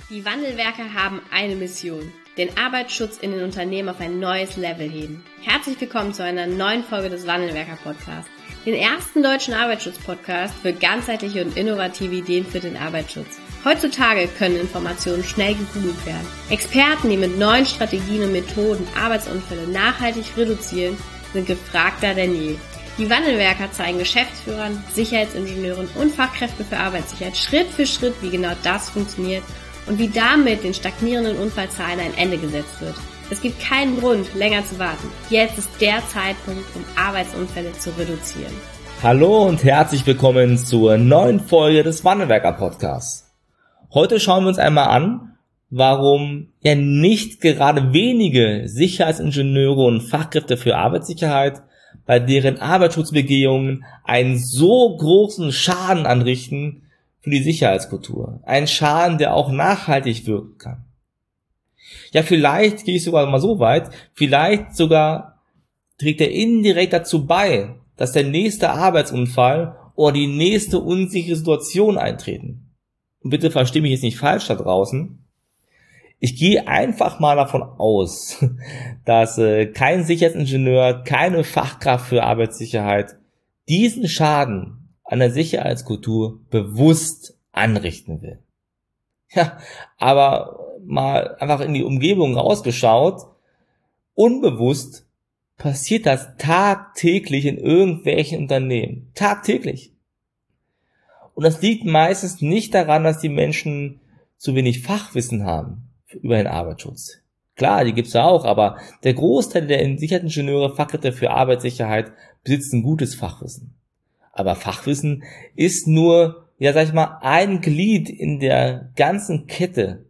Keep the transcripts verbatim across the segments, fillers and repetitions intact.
Die Wandelwerker haben eine Mission: den Arbeitsschutz in den Unternehmen auf ein neues Level heben. Herzlich willkommen zu einer neuen Folge des Wandelwerker-Podcasts, den ersten deutschen Arbeitsschutz-Podcast für ganzheitliche und innovative Ideen für den Arbeitsschutz. Heutzutage können Informationen schnell gegoogelt werden. Experten, die mit neuen Strategien und Methoden Arbeitsunfälle nachhaltig reduzieren, sind gefragter denn je. Die Wandelwerker zeigen Geschäftsführern, Sicherheitsingenieuren und Fachkräften für Arbeitssicherheit Schritt für Schritt, wie genau das funktioniert und wie damit den stagnierenden Unfallzahlen ein Ende gesetzt wird. Es gibt keinen Grund, länger zu warten. Jetzt ist der Zeitpunkt, um Arbeitsunfälle zu reduzieren. Hallo und herzlich willkommen zur neuen Folge des Wandelwerker Podcasts. Heute schauen wir uns einmal an, warum ja nicht gerade wenige Sicherheitsingenieure und Fachkräfte für Arbeitssicherheit bei deren Arbeitsschutzbegehungen einen so großen Schaden anrichten für die Sicherheitskultur. Ein Schaden, der auch nachhaltig wirken kann. Ja, vielleicht gehe ich sogar mal so weit, vielleicht sogar trägt er indirekt dazu bei, dass der nächste Arbeitsunfall oder die nächste unsichere Situation eintreten. Und bitte verstehe mich jetzt nicht falsch da draußen. Ich gehe einfach mal davon aus, dass äh, kein Sicherheitsingenieur, keine Fachkraft für Arbeitssicherheit diesen Schaden an der Sicherheitskultur bewusst anrichten will. Ja, aber mal einfach in die Umgebung rausgeschaut, unbewusst passiert das tagtäglich in irgendwelchen Unternehmen. Tagtäglich. Und das liegt meistens nicht daran, dass die Menschen zu wenig Fachwissen haben über den Arbeitsschutz. Klar, die gibt's ja auch, aber der Großteil der Sicherheitsingenieure, Fachkräfte für Arbeitssicherheit besitzt ein gutes Fachwissen. Aber Fachwissen ist nur, ja sag ich mal, ein Glied in der ganzen Kette.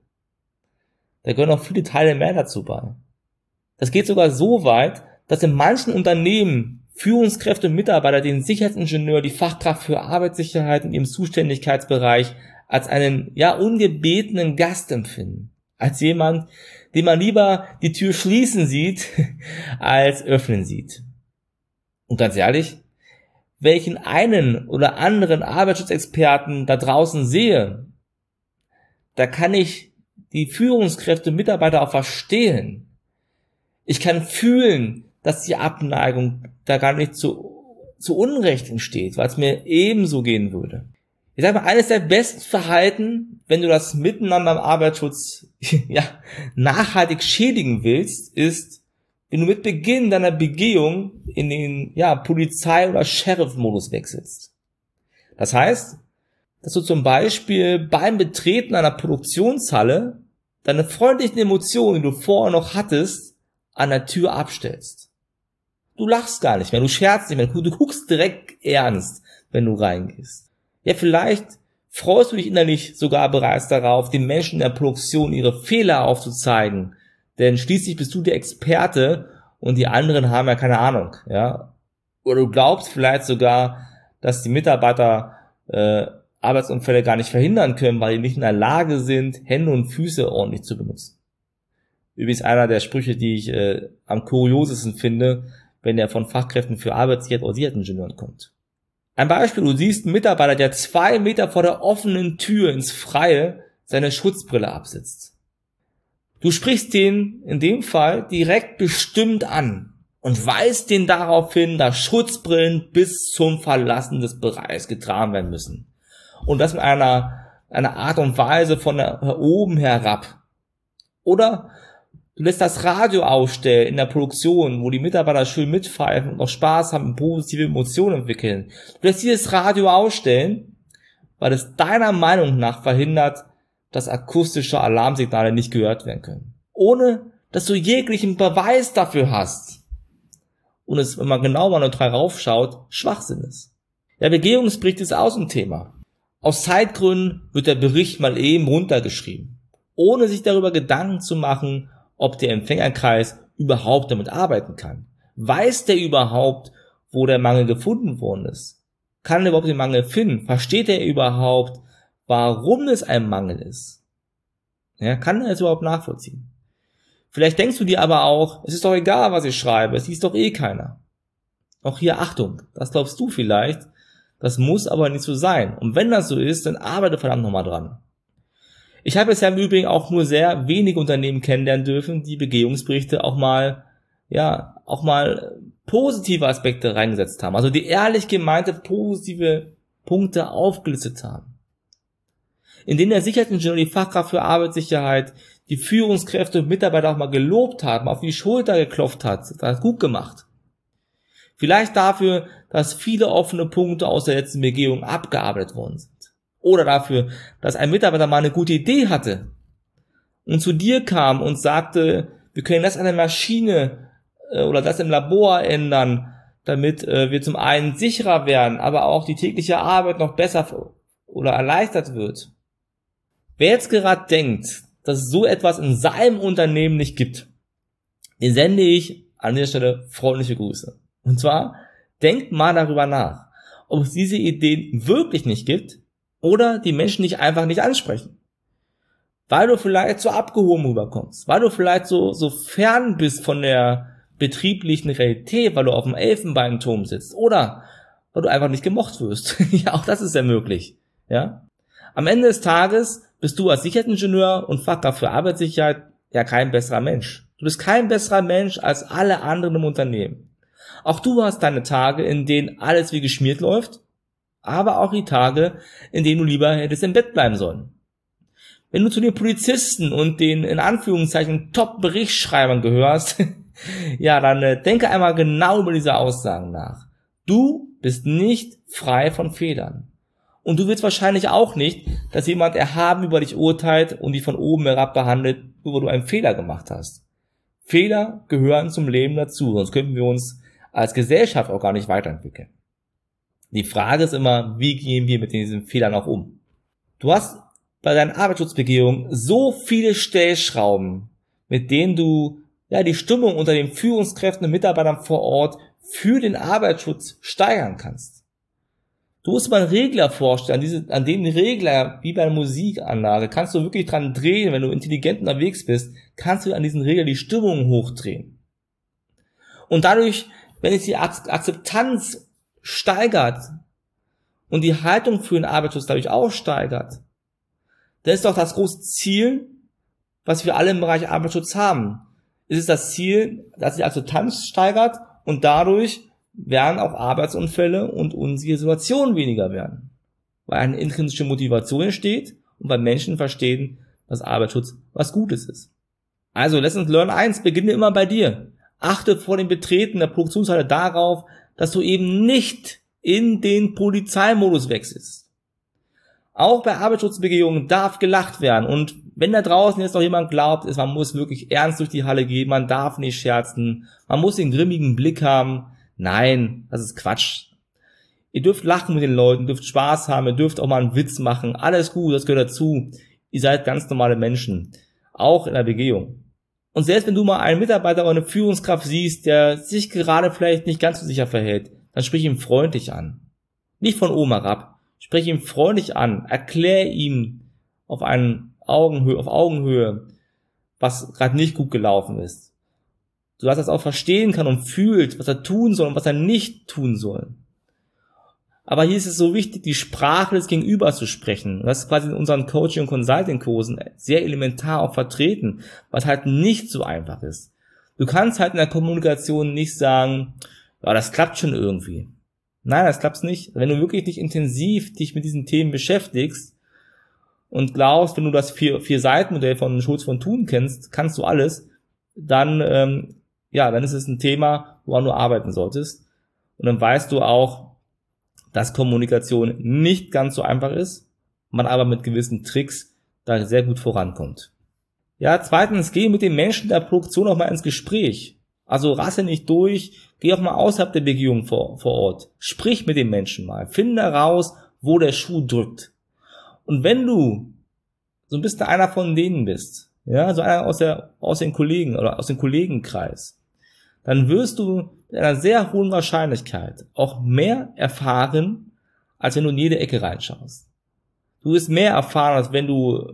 Da gehören noch viele Teile mehr dazu bei. Das geht sogar so weit, dass in manchen Unternehmen Führungskräfte und Mitarbeiter den Sicherheitsingenieur, die Fachkraft für Arbeitssicherheit in ihrem Zuständigkeitsbereich als einen, ja, ungebetenen Gast empfinden. Als jemand, den man lieber die Tür schließen sieht, als öffnen sieht. Und ganz ehrlich, welchen einen oder anderen Arbeitsschutzexperten da draußen sehe, da kann ich die Führungskräfte und Mitarbeiter auch verstehen. Ich kann fühlen, dass die Abneigung da gar nicht zu, zu Unrecht entsteht, weil es mir ebenso gehen würde. Ich sage mal, eines der besten Verhalten, wenn du das Miteinander im Arbeitsschutz ja, nachhaltig schädigen willst, ist, wenn du mit Beginn deiner Begehung in den ja, Polizei- oder Sheriff-Modus wechselst. Das heißt, dass du zum Beispiel beim Betreten einer Produktionshalle deine freundlichen Emotionen, die du vorher noch hattest, an der Tür abstellst. Du lachst gar nicht mehr, du scherzt nicht mehr, du guckst direkt ernst, wenn du reingehst. Ja, vielleicht freust du dich innerlich sogar bereits darauf, den Menschen in der Produktion ihre Fehler aufzuzeigen, denn schließlich bist du der Experte und die anderen haben ja keine Ahnung, ja. Oder du glaubst vielleicht sogar, dass die Mitarbeiter äh, Arbeitsunfälle gar nicht verhindern können, weil die nicht in der Lage sind, Hände und Füße ordentlich zu benutzen. Übrigens einer der Sprüche, die ich äh, am kuriosesten finde, wenn der von Fachkräften für Arbeitssicherheit oder Sicherheitsingenieuren kommt. Ein Beispiel, du siehst einen Mitarbeiter, der zwei Meter vor der offenen Tür ins Freie seine Schutzbrille absetzt. Du sprichst den in dem Fall direkt bestimmt an und weist den darauf hin, dass Schutzbrillen bis zum Verlassen des Bereichs getragen werden müssen. Und das mit einer, einer Art und Weise von da oben herab. Oder du lässt das Radio ausstellen in der Produktion, wo die Mitarbeiter schön mitpfeifen und noch Spaß haben und positive Emotionen entwickeln. Du lässt dieses Radio ausstellen, weil es deiner Meinung nach verhindert, dass akustische Alarmsignale nicht gehört werden können. Ohne, dass du jeglichen Beweis dafür hast. Und es, wenn man genau mal neutral raufschaut, Schwachsinn ist. Der Begehungsbericht ist auch so ein Thema. Aus Zeitgründen wird der Bericht mal eben runtergeschrieben, ohne sich darüber Gedanken zu machen, ob der Empfängerkreis überhaupt damit arbeiten kann. Weiß der überhaupt, wo der Mangel gefunden worden ist? Kann er überhaupt den Mangel finden? Versteht er überhaupt, warum es ein Mangel ist? Ja, kann er es überhaupt nachvollziehen? Vielleicht denkst du dir aber auch, es ist doch egal, was ich schreibe, es liest doch eh keiner. Auch hier Achtung, das glaubst du vielleicht, das muss aber nicht so sein. Und wenn das so ist, dann arbeite verdammt nochmal dran. Ich habe bisher im Übrigen auch nur sehr wenige Unternehmen kennenlernen dürfen, die Begehungsberichte auch mal, ja, auch mal positive Aspekte reingesetzt haben. Also die ehrlich gemeinte positive Punkte aufgelistet haben. In denen der Sicherheitsingenieur, die Fachkraft für Arbeitssicherheit, die Führungskräfte und Mitarbeiter auch mal gelobt haben, auf die Schulter geklopft hat, das hat gut gemacht. Vielleicht dafür, dass viele offene Punkte aus der letzten Begehung abgearbeitet worden sind. Oder dafür, dass ein Mitarbeiter mal eine gute Idee hatte und zu dir kam und sagte, wir können das an der Maschine äh, oder das im Labor ändern, damit äh, wir zum einen sicherer werden, aber auch die tägliche Arbeit noch besser oder erleichtert wird. Wer jetzt gerade denkt, dass es so etwas in seinem Unternehmen nicht gibt, den sende ich an dieser Stelle freundliche Grüße. Und zwar, denkt mal darüber nach, ob es diese Ideen wirklich nicht gibt oder die Menschen dich einfach nicht ansprechen. Weil du vielleicht so abgehoben rüberkommst, weil du vielleicht so, so fern bist von der betrieblichen Realität, weil du auf dem Elfenbeinturm sitzt oder weil du einfach nicht gemocht wirst. Ja, auch das ist ja möglich. Ja? Am Ende des Tages bist du als Sicherheitsingenieur und Fachkraft für Arbeitssicherheit ja kein besserer Mensch. Du bist kein besserer Mensch als alle anderen im Unternehmen. Auch du hast deine Tage, in denen alles wie geschmiert läuft, aber auch die Tage, in denen du lieber hättest im Bett bleiben sollen. Wenn du zu den Polizisten und den in Anführungszeichen Top-Berichtsschreibern gehörst, ja, dann äh, denke einmal genau über diese Aussagen nach. Du bist nicht frei von Fehlern. Und du willst wahrscheinlich auch nicht, dass jemand erhaben über dich urteilt und dich von oben herab behandelt, nur weil du einen Fehler gemacht hast. Fehler gehören zum Leben dazu, sonst könnten wir uns als Gesellschaft auch gar nicht weiterentwickeln. Die Frage ist immer, wie gehen wir mit diesen Fehlern auch um? Du hast bei deinen Arbeitsschutzbegehungen so viele Stellschrauben, mit denen du ja die Stimmung unter den Führungskräften und Mitarbeitern vor Ort für den Arbeitsschutz steigern kannst. Du musst mal einen Regler vorstellen, diese, an dem Regler, wie bei einer Musikanlage, kannst du wirklich dran drehen, wenn du intelligent unterwegs bist, kannst du an diesen Regler die Stimmung hochdrehen. Und dadurch, wenn sich die Akzeptanz steigert und die Haltung für den Arbeitsschutz dadurch auch steigert, dann ist doch das große Ziel, was wir alle im Bereich Arbeitsschutz haben. Es ist das Ziel, dass die Akzeptanz steigert und dadurch werden auch Arbeitsunfälle und unsere Situationen weniger werden. Weil eine intrinsische Motivation entsteht und weil Menschen verstehen, dass Arbeitsschutz was Gutes ist. Also Lessons Learn eins, beginne immer bei dir. Achte vor dem Betreten der Produktionshalle darauf, dass du eben nicht in den Polizeimodus wechselst. Auch bei Arbeitsschutzbegehungen darf gelacht werden. Und wenn da draußen jetzt noch jemand glaubt, ist, man muss wirklich ernst durch die Halle gehen, man darf nicht scherzen, man muss den grimmigen Blick haben. Nein, das ist Quatsch. Ihr dürft lachen mit den Leuten, dürft Spaß haben, ihr dürft auch mal einen Witz machen. Alles gut, das gehört dazu. Ihr seid ganz normale Menschen. Auch in der Begehung. Und selbst wenn du mal einen Mitarbeiter oder eine Führungskraft siehst, der sich gerade vielleicht nicht ganz so sicher verhält, dann sprich ihn freundlich an. Nicht von oben herab. Sprich ihn freundlich an. Erklär ihm auf einen Augenhöhe, auf Augenhöhe, was gerade nicht gut gelaufen ist. So dass er es auch verstehen kann und fühlt, was er tun soll und was er nicht tun soll. Aber hier ist es so wichtig, die Sprache des Gegenübers zu sprechen. Und das ist quasi in unseren Coaching- und Consulting-Kursen sehr elementar auch vertreten, was halt nicht so einfach ist. Du kannst halt in der Kommunikation nicht sagen, ja, das klappt schon irgendwie. Nein, das klappt nicht. Wenn du wirklich nicht intensiv dich mit diesen Themen beschäftigst und glaubst, wenn du das vier, vier Seiten-Modell von Schulz von Thun kennst, kannst du alles, dann, ähm, ja, dann ist es ein Thema, woran du arbeiten solltest. Und dann weißt du auch, dass Kommunikation nicht ganz so einfach ist, man aber mit gewissen Tricks da sehr gut vorankommt. Ja, zweitens, geh mit den Menschen der Produktion auch mal ins Gespräch. Also rasse nicht durch, geh auch mal außerhalb der Begehung vor, vor Ort. Sprich mit den Menschen mal, finde heraus, wo der Schuh drückt. Und wenn du so ein bisschen einer von denen bist, ja, so einer aus der, aus den Kollegen oder aus dem Kollegenkreis, dann wirst du mit einer sehr hohen Wahrscheinlichkeit auch mehr erfahren, als wenn du in jede Ecke reinschaust. Du wirst mehr erfahren, als wenn du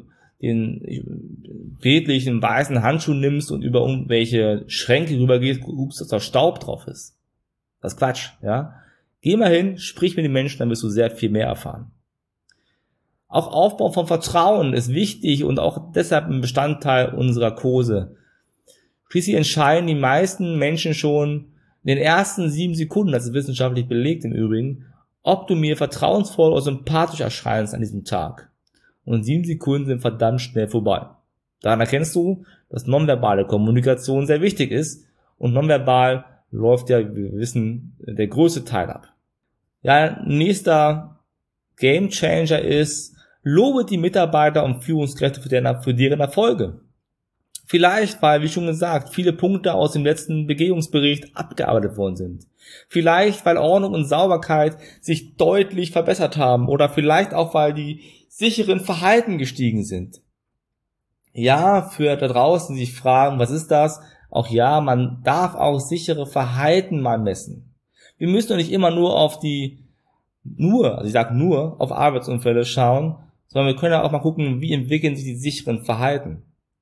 den bildlichen weißen Handschuh nimmst und über irgendwelche Schränke rübergehst, guckst, dass da Staub drauf ist. Das ist Quatsch, ja. Geh mal hin, sprich mit den Menschen, dann wirst du sehr viel mehr erfahren. Auch Aufbau von Vertrauen ist wichtig und auch deshalb ein Bestandteil unserer Kurse. Schließlich entscheiden die meisten Menschen schon in den ersten sieben Sekunden, das ist wissenschaftlich belegt im Übrigen, ob du mir vertrauensvoll oder sympathisch erscheinst an diesem Tag. Und sieben Sekunden sind verdammt schnell vorbei. Daran erkennst du, dass nonverbale Kommunikation sehr wichtig ist und nonverbal läuft ja, wie wir wissen, der größte Teil ab. Ja, nächster Game Changer ist, lobe die Mitarbeiter und Führungskräfte für deren, für deren Erfolge. Vielleicht, weil, wie schon gesagt, viele Punkte aus dem letzten Begehungsbericht abgearbeitet worden sind. Vielleicht, weil Ordnung und Sauberkeit sich deutlich verbessert haben oder vielleicht auch, weil die sicheren Verhalten gestiegen sind. Ja, für da draußen, die sich fragen, was ist das? Auch ja, man darf auch sichere Verhalten mal messen. Wir müssen doch nicht immer nur auf die, nur, also ich sage nur, auf Arbeitsunfälle schauen, sondern wir können ja auch mal gucken, wie entwickeln sich die sicheren Verhalten.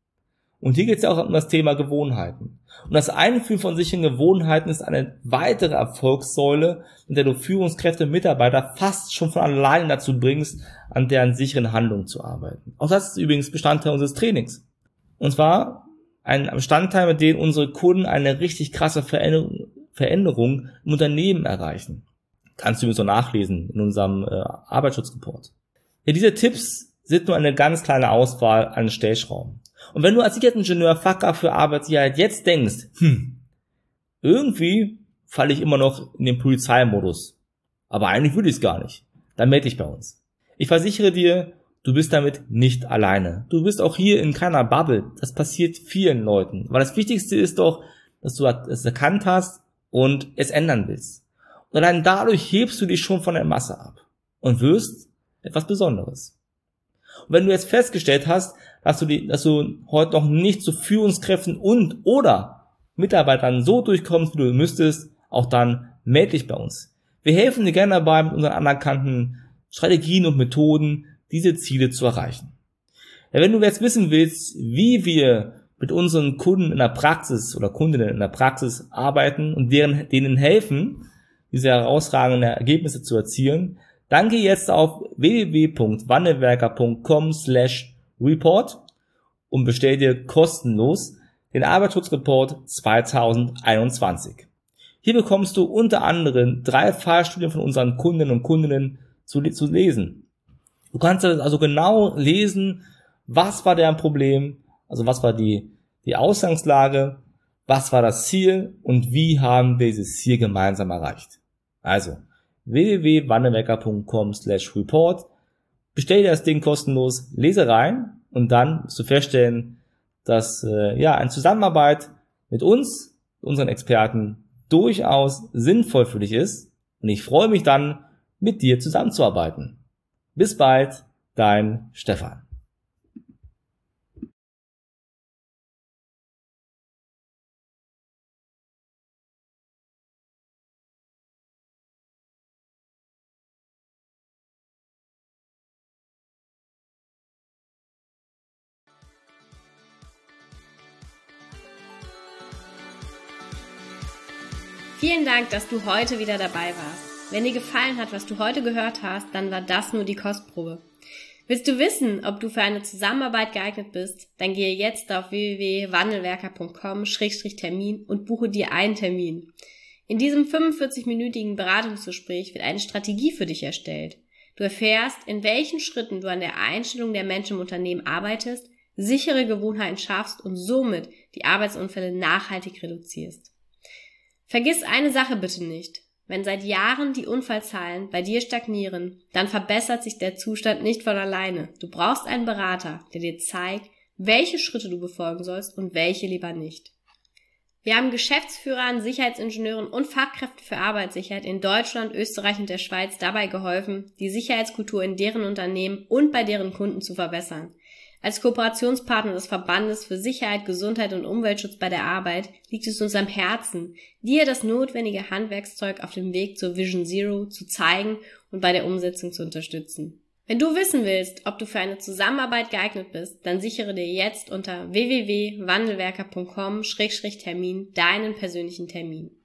Und hier geht es ja auch um das Thema Gewohnheiten. Und das Einführen von sicheren Gewohnheiten ist eine weitere Erfolgssäule, in der du Führungskräfte und Mitarbeiter fast schon von alleine dazu bringst, an deren sicheren Handlungen zu arbeiten. Auch das ist übrigens Bestandteil unseres Trainings. Und zwar ein Bestandteil, mit dem unsere Kunden eine richtig krasse Veränderung, Veränderung im Unternehmen erreichen. Kannst du übrigens so nachlesen in unserem äh, Arbeitsschutzreport. Ja, diese Tipps sind nur eine ganz kleine Auswahl an Stellschrauben. Und wenn du als Sicherheitsingenieur, Fachkraft für Arbeitssicherheit jetzt denkst, hm, irgendwie falle ich immer noch in den Polizeimodus, aber eigentlich würde ich es gar nicht, dann melde dich bei uns. Ich versichere dir, du bist damit nicht alleine. Du bist auch hier in keiner Bubble. Das passiert vielen Leuten. Aber das Wichtigste ist doch, dass du es erkannt hast und es ändern willst. Und allein dadurch hebst du dich schon von der Masse ab und wirst etwas Besonderes. Und wenn du jetzt festgestellt hast, dass du, die, dass du heute noch nicht zu Führungskräften und oder Mitarbeitern so durchkommst, wie du müsstest, auch dann melde dich bei uns. Wir helfen dir gerne dabei, mit unseren anerkannten Strategien und Methoden diese Ziele zu erreichen. Ja, wenn du jetzt wissen willst, wie wir mit unseren Kunden in der Praxis oder Kundinnen in der Praxis arbeiten und deren, denen helfen, diese herausragenden Ergebnisse zu erzielen, dann geh jetzt auf w w w punkt wandelwerker punkt com slash report und bestell dir kostenlos den Arbeitsschutzreport zweitausendeinundzwanzig. Hier bekommst du unter anderem drei Fallstudien von unseren Kundinnen und Kundinnen zu, zu lesen. Du kannst also genau lesen, was war deren Problem, also was war die, die Ausgangslage, was war das Ziel und wie haben wir dieses Ziel gemeinsam erreicht. Also w w w punkt wandelwerker punkt com slash report, bestell dir das Ding kostenlos, lese rein und dann wirst du feststellen, dass äh, ja eine Zusammenarbeit mit uns, unseren Experten, durchaus sinnvoll für dich ist und ich freue mich dann, mit dir zusammenzuarbeiten. Bis bald, dein Stefan. Vielen Dank, dass du heute wieder dabei warst. Wenn dir gefallen hat, was du heute gehört hast, dann war das nur die Kostprobe. Willst du wissen, ob du für eine Zusammenarbeit geeignet bist? Dann gehe jetzt auf w w w punkt wandelwerker punkt com slash termin und buche dir einen Termin. In diesem fünfundvierzig-minütigen Beratungsgespräch wird eine Strategie für dich erstellt. Du erfährst, in welchen Schritten du an der Einstellung der Menschen im Unternehmen arbeitest, sichere Gewohnheiten schaffst und somit die Arbeitsunfälle nachhaltig reduzierst. Vergiss eine Sache bitte nicht. Wenn seit Jahren die Unfallzahlen bei dir stagnieren, dann verbessert sich der Zustand nicht von alleine. Du brauchst einen Berater, der dir zeigt, welche Schritte du befolgen sollst und welche lieber nicht. Wir haben Geschäftsführern, Sicherheitsingenieuren und Fachkräften für Arbeitssicherheit in Deutschland, Österreich und der Schweiz dabei geholfen, die Sicherheitskultur in deren Unternehmen und bei deren Kunden zu verbessern. Als Kooperationspartner des Verbandes für Sicherheit, Gesundheit und Umweltschutz bei der Arbeit liegt es uns am Herzen, dir das notwendige Handwerkszeug auf dem Weg zur Vision Zero zu zeigen und bei der Umsetzung zu unterstützen. Wenn du wissen willst, ob du für eine Zusammenarbeit geeignet bist, dann sichere dir jetzt unter w w w punkt wandelwerker punkt com slash termin deinen persönlichen Termin.